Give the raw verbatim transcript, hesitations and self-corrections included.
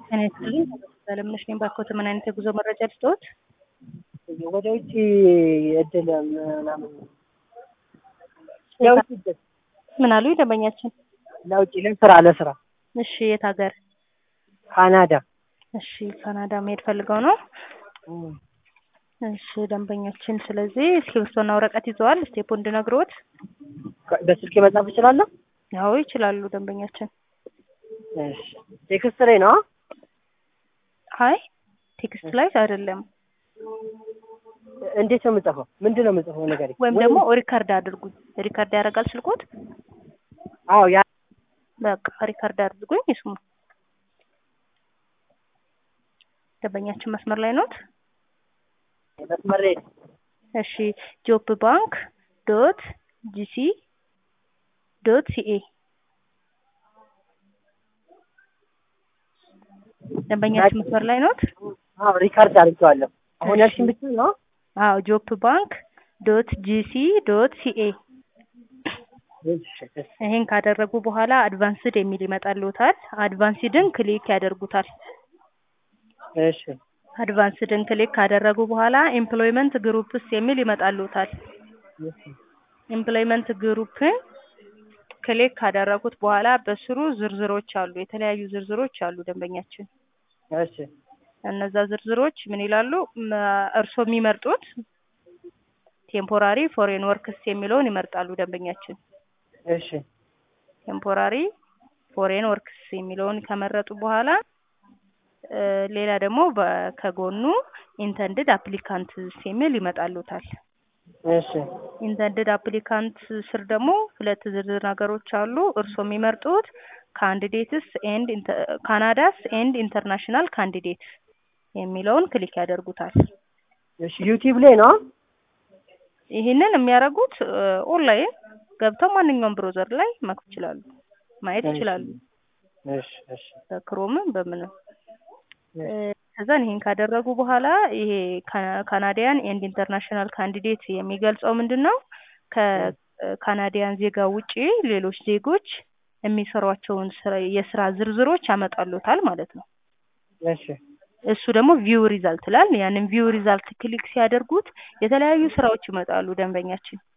እኔ ስልኝ ለምንሽ ነው ባኮት ምን አይነት የጉዞ መረጃ ልስጥዎት? ወደ ውጪ እድል ምናምን ለውጭ እድል ምን አሉ ደንበኛችን? ለውጭ ለስራ ለስራ እሺ የት ሀገር? ካናዳ። እሺ ካናዳ መሄድ ፈልገው ነው? እሺ ደንበኛችን ስለዚህ እስክሪብቶና ወረቀት ይዘዋል? ስቴፕ እንድነግሮት በስልክ መጻፍ እችላለሁ? ያው ይችላሉ ደንበኛችን። እሺ ቴክስት ላይ ነው? አይ ቴክስት ላይ አይደለም። እንዴት ነው የምጽፈው? ምንድነው የምጽፈው ነገር? ወይም ደግሞ ሪካርድ አድርጉኝ። ሪካርድ ያደርጋል ስልኮት? አዎ ያ በቃ ሪካርድ አድርጉኝ ይስሙ። ደንበኛችን መስመር ላይ ነው? መስመር ላይ። እሺ ጆብ ባንክ ዶት ጂሲ ዶት ሲኤ ደንበኛችን መስመር ላይ ነው? አዎ ሪካርድ አድርጌዋለሁ። አሁን ያልሽኝ ብቻ ነው? አዎ ጆብ ባንክ ዶት ጂሲ ዶት ሲኤ ይሄን ካደረጉ በኋላ አድቫንስድ የሚል ይመጣልዎታል። አድቫንስድን ክሊክ ያደርጉታል። እሺ አድቫንስድን ክሊክ ካደረጉ በኋላ ኤምፕሎይመንት ግሩፕስ የሚል ይመጣልዎታል። ኤምፕሎይመንት ግሩፕን ክሊክ ካደረጉት በኋላ በስሩ ዝርዝሮች አሉ፣ የተለያዩ ዝርዝሮች አሉ ደንበኛችን። እሺ እነዛ ዝርዝሮች ምን ይላሉ? እርስዎ የሚመርጡት ቴምፖራሪ ፎሬን ወርክስ የሚለውን ይመርጣሉ ደንበኛችን። እሺ ቴምፖራሪ ፎሬን ወርክስ የሚለውን ከመረጡ በኋላ ሌላ ደግሞ ከጎኑ ኢንተንድድ አፕሊካንትስ የሚል ይመጣልዎታል። እሺ ኢንተንድድ አፕሊካንት ስር ደግሞ ሁለት ዝርዝር ነገሮች አሉ። እርስዎ የሚመርጡት ካንዲዴትስ ኤንድ ካናዳስ ኤንድ ኢንተርናሽናል ካንዲዴት የሚለውን ክሊክ ያደርጉታል። እሺ ዩቲዩብ ላይ ነው? ይሄንን የሚያደርጉት ኦንላይን ገብተው ማንኛውም ብሮዘር ላይ መክፈት ይችላሉ፣ ማየት ይችላሉ። እሺ እሺ በክሮምም በምንም ከዛን ይሄን ካደረጉ በኋላ ይሄ ካናዲያን ኤንድ ኢንተርናሽናል ካንዲዴት የሚገልጸው ምንድነው? ከካናዲያን ዜጋ ውጪ ሌሎች ዜጎች የሚሰሯቸውን የስራ ዝርዝሮች ያመጣሉታል ማለት ነው። እሺ እሱ ደግሞ ቪው ሪዛልት ይላል። ያንን ቪው ሪዛልት ክሊክ ሲያደርጉት የተለያዩ ስራዎች ይመጣሉ ደንበኛችን።